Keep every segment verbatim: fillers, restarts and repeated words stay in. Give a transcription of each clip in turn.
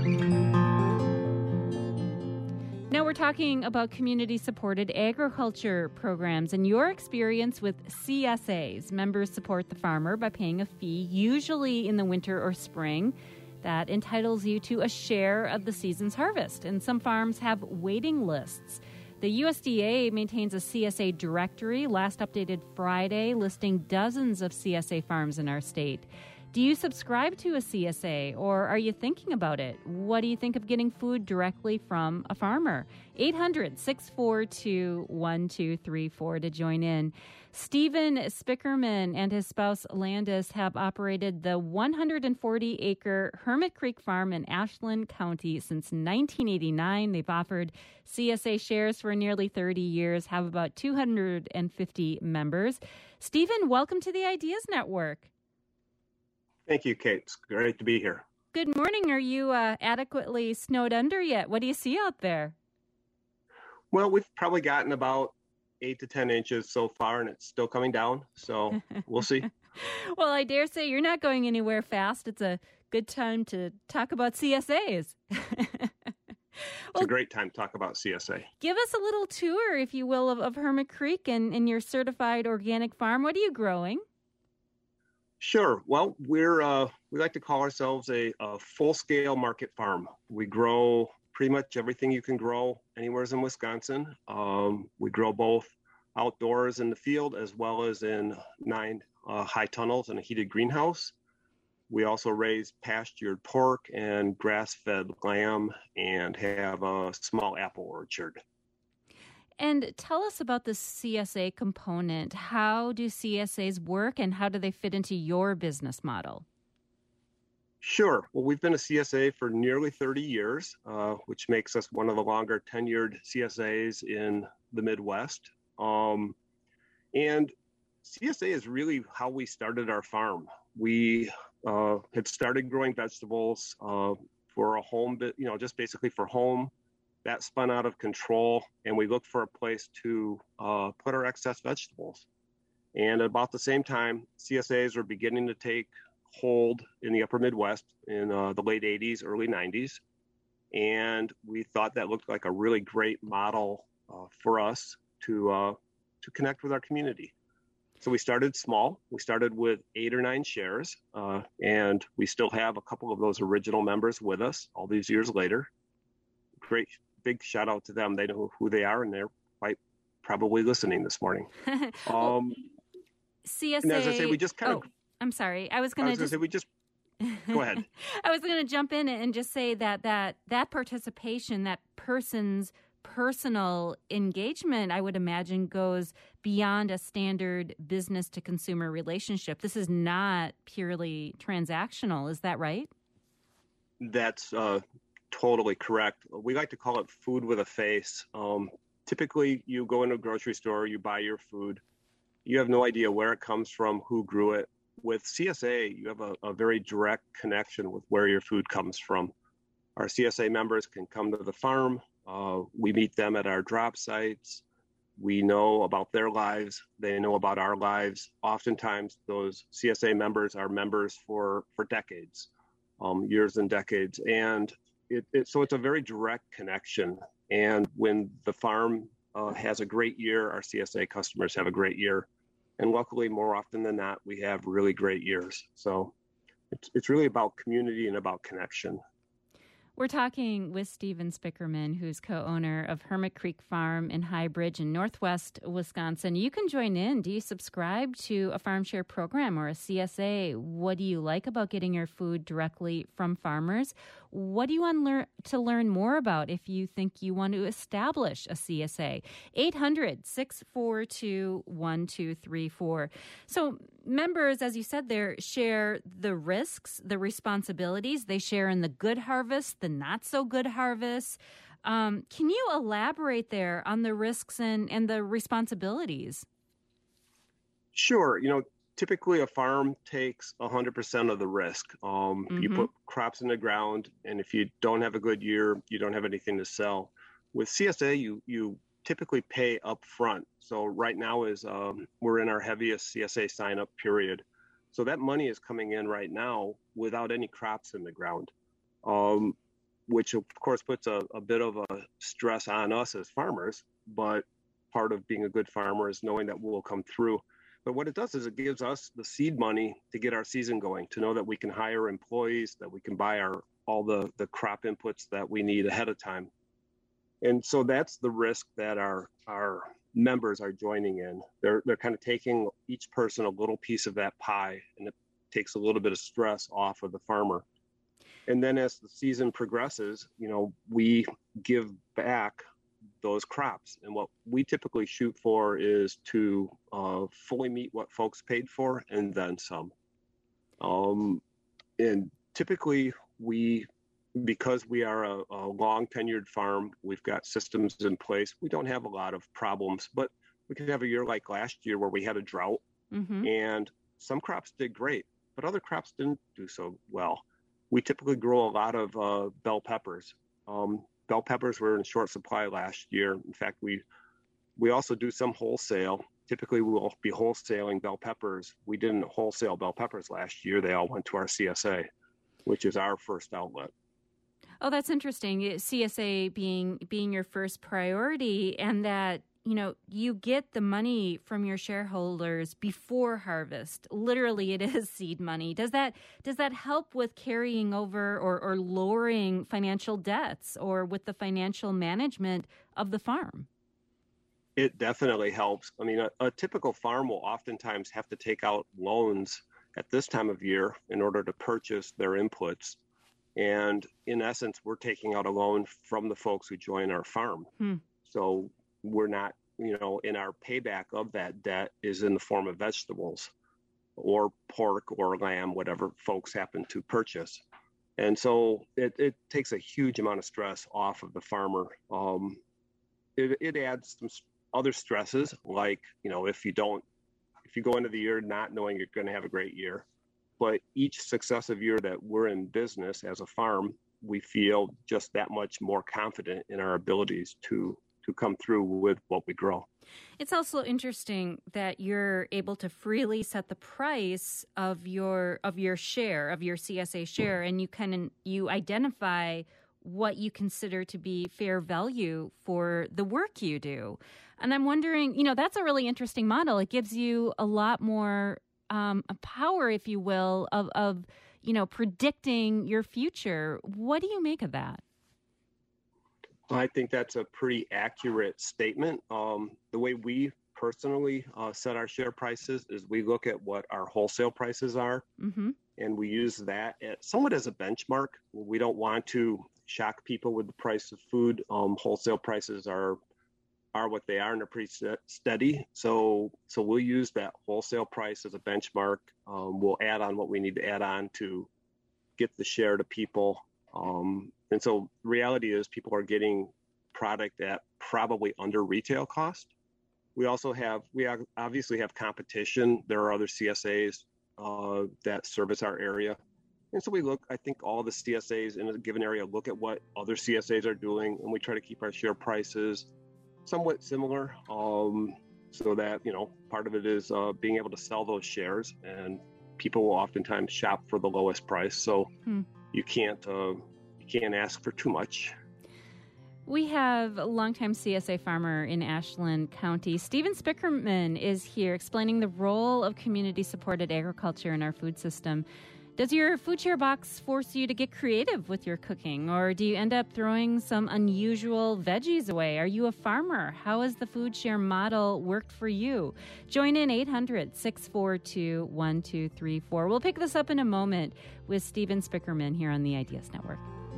Now we're talking about community-supported agriculture programs and your experience with C S As. Members support the farmer by paying a fee, usually in the winter or spring, that entitles you to a share of the season's harvest. And some farms have waiting lists. The U S D A maintains a C S A directory, last updated Friday, listing dozens of C S A farms in our state. Do you subscribe to a C S A, or are you thinking about it? What do you think of getting food directly from a farmer? eight hundred, six four two, one two three four to join in. Stephen Spickerman and his spouse Landis have operated the one hundred forty acre Hermit Creek Farm in Ashland County since nineteen eighty-nine. They've offered C S A shares for nearly thirty years, have about two hundred fifty members. Stephen, welcome to the Ideas Network. Thank you, Kate. It's great to be here. Good morning. Are you uh, adequately snowed under yet? What do you see out there? Well, we've probably gotten about eight to ten inches so far, and it's still coming down. So we'll see. Well, I dare say you're not going anywhere fast. It's a good time to talk about C S As. It's well, a great time to talk about C S A. Give us a little tour, if you will, of, of Hermit Creek and, and your certified organic farm. What are you growing? Sure. Well, we're uh, we like to call ourselves a, a full-scale market farm. We grow pretty much everything you can grow anywhere in Wisconsin. Um, we grow both outdoors in the field as well as in nine uh, high tunnels and a heated greenhouse. We also raise pastured pork and grass-fed lamb and have a small apple orchard. And tell us about the C S A component. How do C S As work and how do they fit into your business model? Sure. Well, we've been a C S A for nearly thirty years, uh, which makes us one of the longer tenured C S As in the Midwest. Um, and C S A is really how we started our farm. We uh, had started growing vegetables uh, for a home, you know, just basically for home. That spun out of control, and we looked for a place to uh, put our excess vegetables. And at about the same time, C S As were beginning to take hold in the upper Midwest in uh, the late eighties, early nineties. And we thought that looked like a really great model uh, for us to uh, to connect with our community. So we started small. We started with eight or nine shares, uh, and we still have a couple of those original members with us all these years later. Great. Big shout out to them. They know who they are, and they're quite probably listening this morning. well, um, C S A. And as I say, we just kind oh, of. I'm sorry. I was going to just say we just. Go ahead. I was going to jump in and just say that that that participation, that person's personal engagement, I would imagine, goes beyond a standard business to consumer relationship. This is not purely transactional. Is that right? That's. Uh, Totally correct. We like to call it food with a face. Um, typically, you go into a grocery store, you buy your food. You have no idea where it comes from, who grew it. With C S A, you have a, a very direct connection with where your food comes from. Our C S A members can come to the farm. Uh, we meet them at our drop sites. We know about their lives. They know about our lives. Oftentimes, those C S A members are members for, for decades, um, years and decades. And It, it, so it's a very direct connection. And when the farm uh, has a great year, our C S A customers have a great year. And luckily, more often than not, we have really great years. So it's, it's really about community and about connection. We're talking with Stephen Spickerman, who's co-owner of Hermit Creek Farm in High Bridge in northwest Wisconsin. You can join in. Do you subscribe to a farm share program or a C S A? What do you like about getting your food directly from farmers? What do you want lear- to learn more about if you think you want to establish a C S A? eight hundred, six four two, one two three four. So members, as you said there, share the risks, the responsibilities. They share in the good harvest, the not so good harvest. Um, can you elaborate there on the risks and, and the responsibilities? Sure. You know, typically a farm takes one hundred percent of the risk. Um, mm-hmm. You put crops in the ground, and if you don't have a good year, you don't have anything to sell. With C S A, you you typically pay up front. So right now is um, we're in our heaviest C S A sign-up period. So that money is coming in right now without any crops in the ground. Um, which of course puts a, a bit of a stress on us as farmers, but part of being a good farmer is knowing that we'll come through. But what it does is it gives us the seed money to get our season going, to know that we can hire employees, that we can buy our all the, the crop inputs that we need ahead of time. And so that's the risk that our our members are joining in. They're they're kind of taking each person a little piece of that pie, and it takes a little bit of stress off of the farmer. And then as the season progresses, you know, we give back those crops. And what we typically shoot for is to uh, fully meet what folks paid for and then some. Um, and typically we, because we are a, a long tenured farm, we've got systems in place. We don't have a lot of problems, but we could have a year like last year where we had a drought mm-hmm. and some crops did great, but other crops didn't do so well. We typically grow a lot of uh, bell peppers. Um, bell peppers were in short supply last year. In fact, we we also do some wholesale. Typically, we will be wholesaling bell peppers. We didn't wholesale bell peppers last year. They all went to our C S A, which is our first outlet. Oh, that's interesting. C S A being being your first priority, and that, you know, you get the money from your shareholders before harvest. Literally, it is seed money. Does that does that help with carrying over or, or lowering financial debts or with the financial management of the farm? It definitely helps. I mean, a, a typical farm will oftentimes have to take out loans at this time of year in order to purchase their inputs. And in essence, we're taking out a loan from the folks who join our farm. Hmm. So we're not, you know, in our payback of that debt is in the form of vegetables or pork or lamb, whatever folks happen to purchase. And so it, it takes a huge amount of stress off of the farmer. Um, it, it adds some other stresses, like, you know, if you don't, if you go into the year not knowing you're going to have a great year, but each successive year that we're in business as a farm, we feel just that much more confident in our abilities to to come through with what we grow. It's also interesting that you're able to freely set the price of your of your share, of your C S A share, and you can you identify what you consider to be fair value for the work you do. And I'm wondering, you know, that's a really interesting model. It gives you a lot more um, a power, if you will, of, of, you know, predicting your future. What do you make of that? I think that's a pretty accurate statement. Um, the way we personally uh, set our share prices is we look at what our wholesale prices are, mm-hmm. and we use that at, somewhat as a benchmark. We don't want to shock people with the price of food. Um, wholesale prices are are what they are, and they're pretty steady. So so we'll use that wholesale price as a benchmark. Um, we'll add on what we need to add on to get the share to people. Um, and so reality is people are getting product at probably under retail cost. We also have, we obviously have competition. There are other C S As uh, that service our area. And so we look, I think all the C S As in a given area look at what other C S As are doing, and we try to keep our share prices somewhat similar, um, so that, you know, part of it is uh, being able to sell those shares, and people will oftentimes shop for the lowest price. So hmm. you can't uh, you can't ask for too much. We have a longtime C S A farmer in Ashland County. Stephen Spickerman is here explaining the role of community-supported agriculture in our food system. Does your food share box force you to get creative with your cooking, or do you end up throwing some unusual veggies away? Are you a farmer? How has the food share model worked for you? Join in eight hundred, six four two, one two three four. We'll pick this up in a moment with Stephen Spickerman here on the Ideas Network.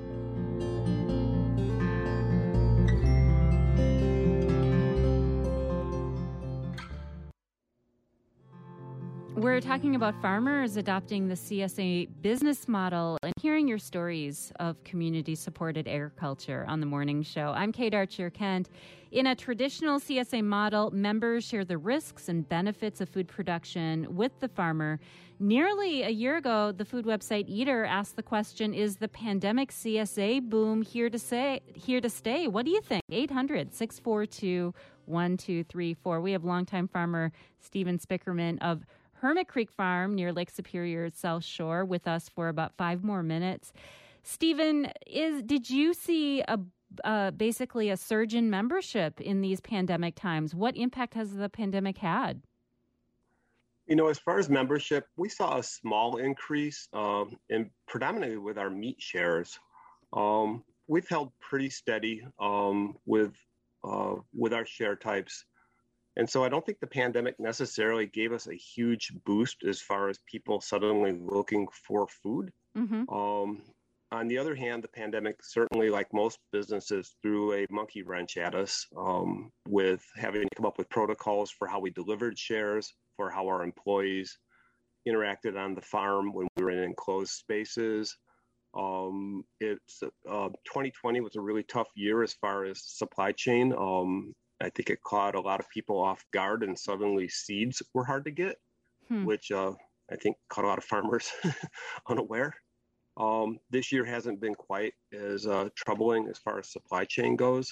We're talking about farmers adopting the C S A business model and hearing your stories of community-supported agriculture on the morning show. I'm Kate Archer-Kent. In a traditional C S A model, members share the risks and benefits of food production with the farmer. Nearly a year ago, the food website Eater asked the question, is the pandemic C S A boom here to say, here to stay? What do you think? eight hundred, six four two, one two three four. We have longtime farmer Stephen Spickerman of Hermit Creek Farm near Lake Superior's South Shore with us for about five more minutes. Stephen, is did you see a uh, basically a surge in membership in these pandemic times? What impact has the pandemic had? You know, as far as membership, we saw a small increase, um, in predominantly with our meat shares. Um, we've held pretty steady um, with uh, with our share types. And so I don't think the pandemic necessarily gave us a huge boost as far as people suddenly looking for food. Mm-hmm. Um, on the other hand, the pandemic certainly, like most businesses, threw a monkey wrench at us um, with having to come up with protocols for how we delivered shares, for how our employees interacted on the farm when we were in enclosed spaces. Um, it's uh, twenty twenty was a really tough year as far as supply chain. Um, I think it caught a lot of people off guard, and suddenly seeds were hard to get, hmm. which uh, I think caught a lot of farmers unaware. Um, this year hasn't been quite as uh, troubling as far as supply chain goes.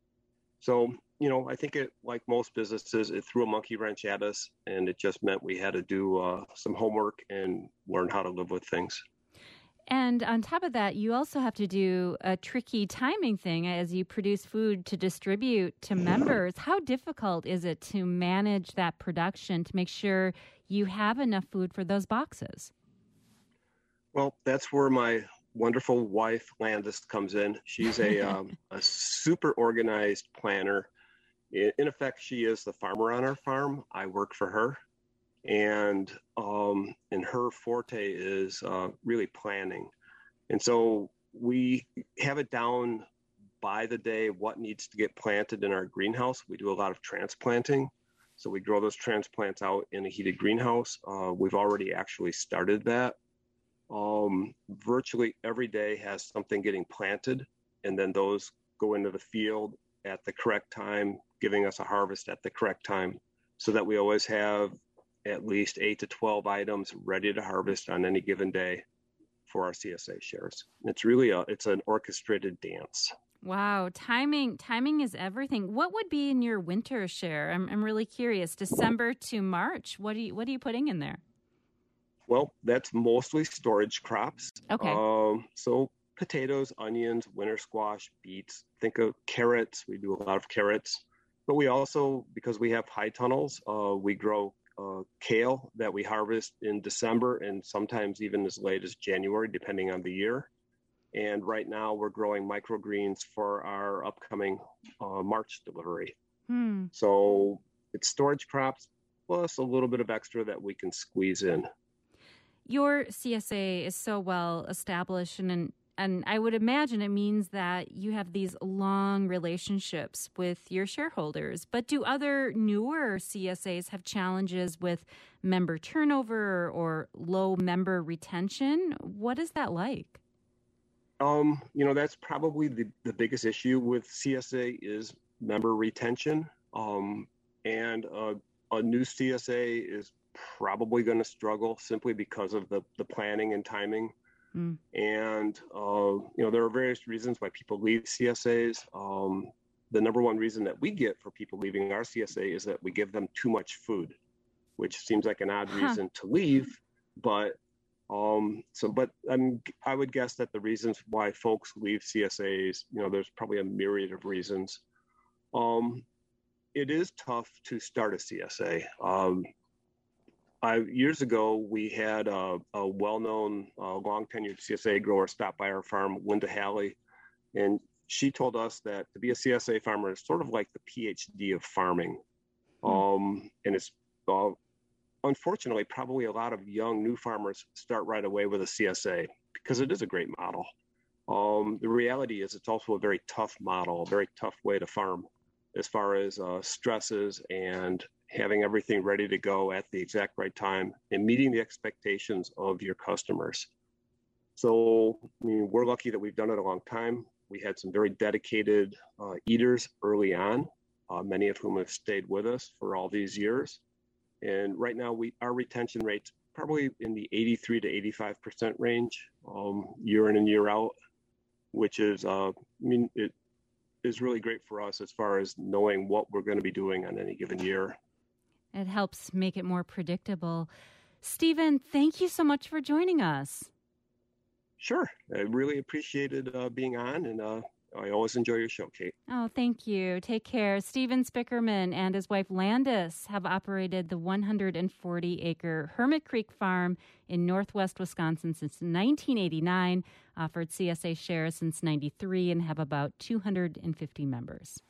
So, you know, I think it, like most businesses, it threw a monkey wrench at us, and it just meant we had to do uh, some homework and learn how to live with things. And on top of that, you also have to do a tricky timing thing as you produce food to distribute to members. How difficult is it to manage that production to make sure you have enough food for those boxes? Well, that's where my wonderful wife, Landis, comes in. She's a, um, a super organized planner. In, in effect, she is the farmer on our farm. I work for her. And um, and her forte is uh, really planning. And so we have it down by the day what needs to get planted in our greenhouse. We do a lot of transplanting. So we grow those transplants out in a heated greenhouse. Uh, we've already actually started that. Um, virtually every day has something getting planted, and then those go into the field at the correct time, giving us a harvest at the correct time, so that we always have at least eight to twelve items ready to harvest on any given day for our C S A shares. It's really a, it's an orchestrated dance. Wow. Timing, timing is everything. What would be in your winter share? I'm, I'm really curious. December to March. What are you, what are you putting in there? Well, that's mostly storage crops. Okay. Um, so potatoes, onions, winter squash, beets, think of carrots. We do a lot of carrots, but we also, because we have high tunnels, uh, we grow Uh, kale that we harvest in December and sometimes even as late as January, depending on the year. And right now we're growing microgreens for our upcoming uh, March delivery. Hmm. So it's storage crops plus a little bit of extra that we can squeeze in. Your C S A is so well established, and and I would imagine it means that you have these long relationships with your shareholders. But do other newer C S As have challenges with member turnover or low member retention? What is that like? Um, you know, that's probably the, the biggest issue with C S A is member retention. Um, and uh, a new C S A is probably going to struggle simply because of the, the planning and timing. Mm. And, uh, you know, there are various reasons why people leave C S As. Um, the number one reason that we get for people leaving our C S A is that we give them too much food, which seems like an odd huh. reason to leave. But um, so, but I'm, I would guess that the reasons why folks leave C S As, you know, there's probably a myriad of reasons. Um, it is tough to start a C S A. Um, I, years ago, we had a, a well-known, uh, long-tenured C S A grower stop by our farm, Linda Halley, and she told us that to be a C S A farmer is sort of like the P H D of farming. Mm. Um, and it's, uh, unfortunately, probably a lot of young new farmers start right away with a C S A because it is a great model. Um, the reality is it's also a very tough model, a very tough way to farm as far as uh, stresses and having everything ready to go at the exact right time and meeting the expectations of your customers. So, I mean, we're lucky that we've done it a long time. We had some very dedicated uh, eaters early on, uh, many of whom have stayed with us for all these years. And right now, we our retention rate's probably in the eighty-three to eighty-five percent range, um, year in and year out, which is, uh, I mean, it is really great for us as far as knowing what we're going to be doing on any given year. It helps make it more predictable. Stephen, thank you so much for joining us. Sure. I really appreciated uh, being on, and uh, I always enjoy your show, Kate. Oh, thank you. Take care. Steven Spickerman and his wife Landis have operated the one hundred forty acre Hermit Creek Farm in northwest Wisconsin since nineteen eighty-nine, offered C S A shares since ninety-three, and have about two hundred fifty members.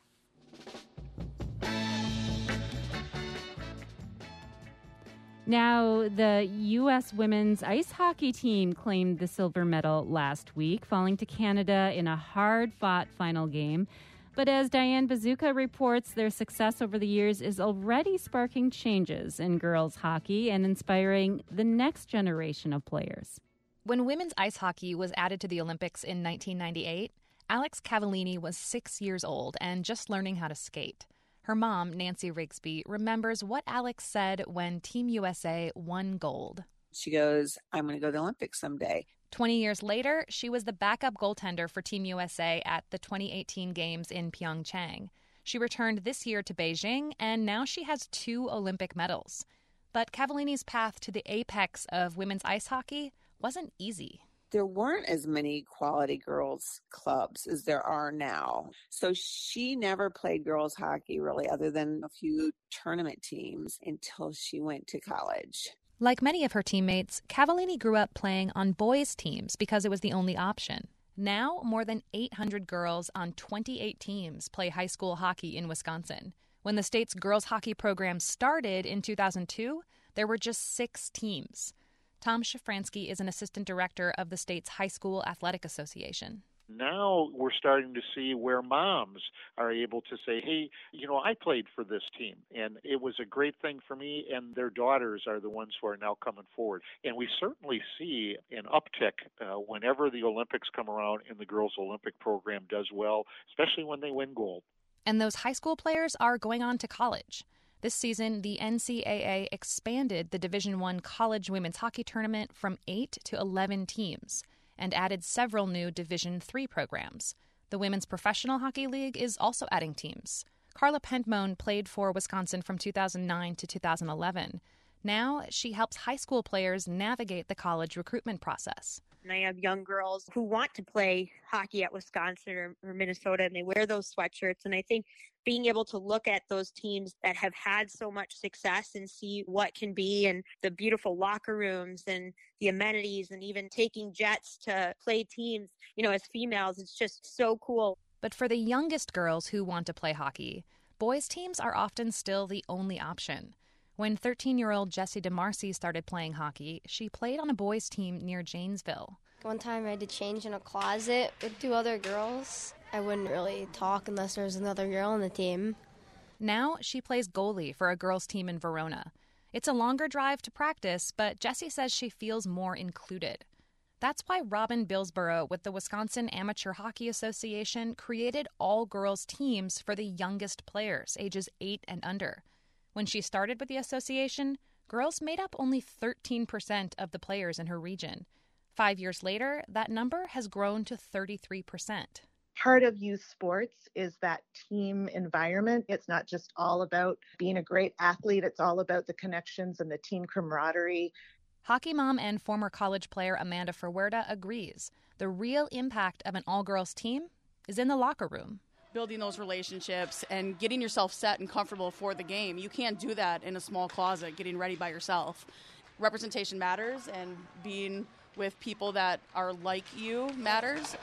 Now, the U S women's ice hockey team claimed the silver medal last week, falling to Canada in a hard-fought final game. But as Diane Bazuka reports, their success over the years is already sparking changes in girls hockey and inspiring the next generation of players. When women's ice hockey was added to the Olympics in nineteen ninety-eight, Alex Cavallini was six years old and just learning how to skate. Her mom, Nancy Rigsby, remembers what Alex said when Team U S A won gold. She goes, I'm going to go to the Olympics someday. Twenty years later, she was the backup goaltender for Team U S A at the twenty eighteen Games in Pyeongchang. She returned this year to Beijing, and now she has two Olympic medals. But Cavallini's path to the apex of women's ice hockey wasn't easy. There weren't as many quality girls clubs as there are now. So she never played girls hockey really other than a few tournament teams until she went to college. Like many of her teammates, Cavallini grew up playing on boys' teams because it was the only option. Now, more than eight hundred girls on twenty-eight teams play high school hockey in Wisconsin. When the state's girls hockey program started in two thousand two, there were just six teams. Tom Shafransky is an assistant director of the state's High School Athletic Association. Now we're starting to see where moms are able to say, hey, you know, I played for this team, and it was a great thing for me, and their daughters are the ones who are now coming forward. And we certainly see an uptick uh, whenever the Olympics come around and the girls' Olympic program does well, especially when they win gold. And those high school players are going on to college. This season, the N C double A expanded the Division I college women's hockey tournament from eight to eleven teams and added several new Division three programs. The Women's Professional Hockey League is also adding teams. Carla Pentmone played for Wisconsin from two thousand nine to two thousand eleven. Now she helps high school players navigate the college recruitment process. And I have young girls who want to play hockey at Wisconsin or, or Minnesota, and they wear those sweatshirts. And I think being able to look at those teams that have had so much success and see what can be, and the beautiful locker rooms and the amenities, and even taking jets to play teams, you know, as females, it's just so cool. But for the youngest girls who want to play hockey, boys' teams are often still the only option. When thirteen-year-old Jessie DeMarcy started playing hockey, she played on a boys' team near Janesville. One time I had to change in a closet with two other girls. I wouldn't really talk unless there was another girl on the team. Now she plays goalie for a girls' team in Verona. It's a longer drive to practice, but Jessie says she feels more included. That's why Robin Billsborough with the Wisconsin Amateur Hockey Association created all-girls teams for the youngest players, ages eight and under. When she started with the association, girls made up only thirteen percent of the players in her region. Five years later, that number has grown to thirty-three percent. Part of youth sports is that team environment. It's not just all about being a great athlete. It's all about the connections and the team camaraderie. Hockey mom and former college player Amanda Ferwerda agrees. The real impact of an all-girls team is in the locker room. Building those relationships and getting yourself set and comfortable for the game. You can't do that in a small closet, getting ready by yourself. Representation matters, and being with people that are like you matters.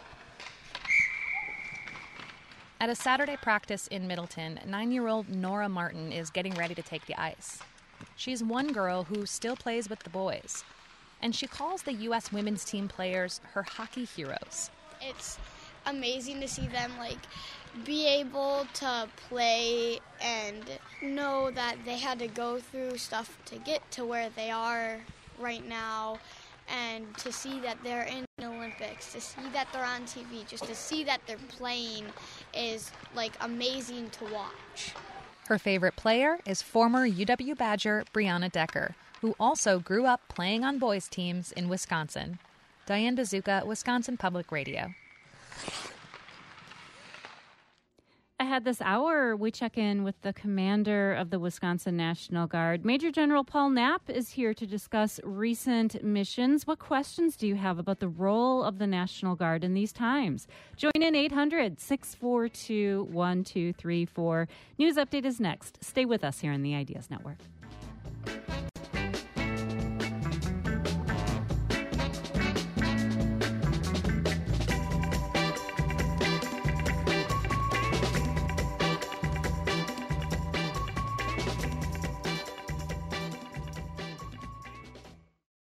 At a Saturday practice in Middleton, nine-year-old Nora Martin is getting ready to take the ice. She's one girl who still plays with the boys, and she calls the U S women's team players her hockey heroes. It's amazing to see them, like, be able to play and know that they had to go through stuff to get to where they are right now, and to see that they're in the Olympics, to see that they're on T V, just to see that they're playing is, like, amazing to watch. Her favorite player is former U W Badger Brianna Decker, who also grew up playing on boys' teams in Wisconsin. Diane Bazuka, Wisconsin Public Radio. A ahead this hour, we check in with the commander of the Wisconsin National Guard. Major General Paul Knapp is here to discuss recent missions. What questions do you have about the role of the National Guard in these times? Join in eight hundred, six four two, one two three four. News Update is next. Stay with us here on the Ideas Network.